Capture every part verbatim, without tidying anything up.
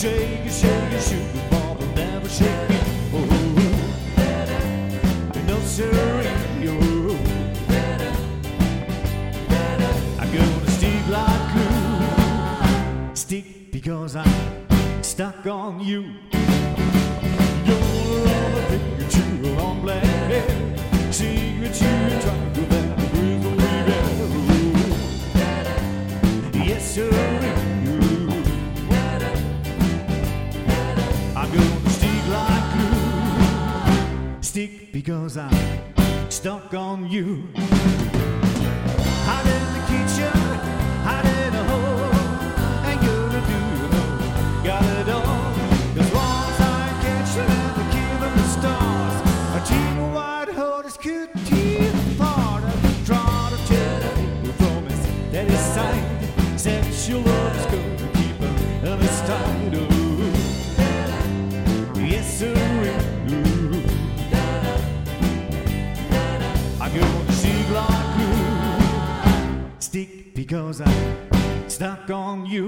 Shake it, shake it, shoot the ball, but never shake me. Oh, no siree. Oh, I'm gonna stick like glue. Stick because I'm stuck on you. You're all the finger to a long black hair. Secret you try to that grizzle baby. Yes, sir. I'm gonna stick like glue. Stick because I'm stuck on you. Hide in the kitchen, hide in the hole. Ain't gonna do you no, got it all. Cause once I catch you and the kill of the stars, a team of white horses could tear apart. I try to tell you from his daddy's side, sexual love is gonna keep her on his tight. Oh, yes sir. I'm gonna stick like glue. Stick because I'm stuck on you.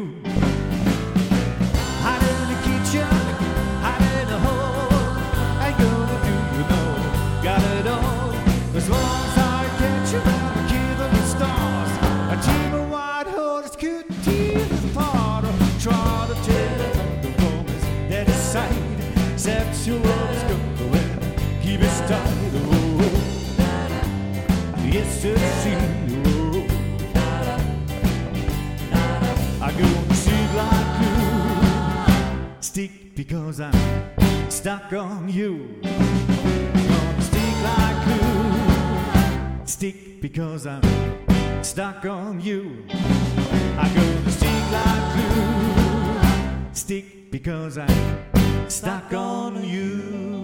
Hide in the kitchen, hide in the hole. Ain't gonna do you no, got it all. As long as I catch you and the kid of the stars, a team of white horses could tear us apart. Try to tell the promise that is sight. Sexual love is going, keep it tight. Oh, yes, sir, see. I'm gonna stick like glue. Stick because I'm stuck on you. Gonna stick like glue. Stick because I'm stuck on you. I'm gonna stick like glue. Stick because I'm stuck on you.